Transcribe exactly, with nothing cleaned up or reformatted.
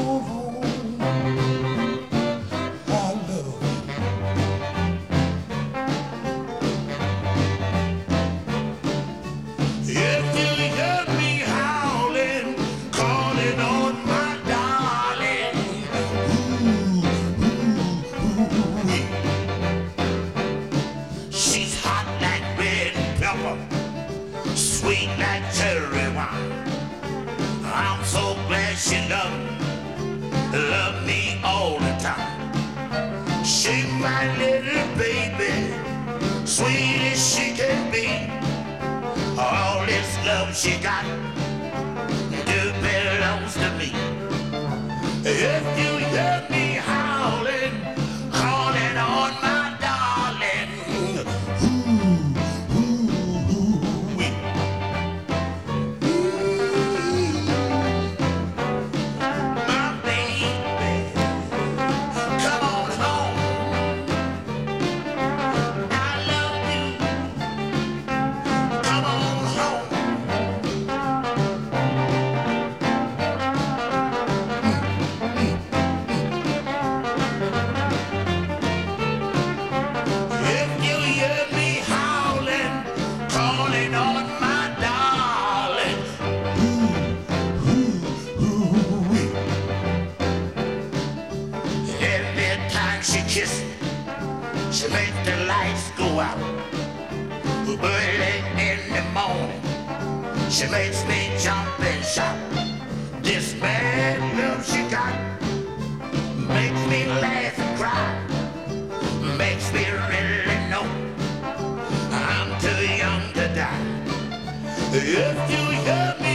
Sweet like cherry wine. I'm so glad she loved, loved me all the time. She's my little baby, sweet as she can be. All this love she got, it belongs to me. If you hear me howling, calling on my darling, kiss, she makes the lights go out. Early in the morning, she makes me jump and shout. This bad love she got makes me laugh and cry, makes me really know I'm too young to die. If you hear me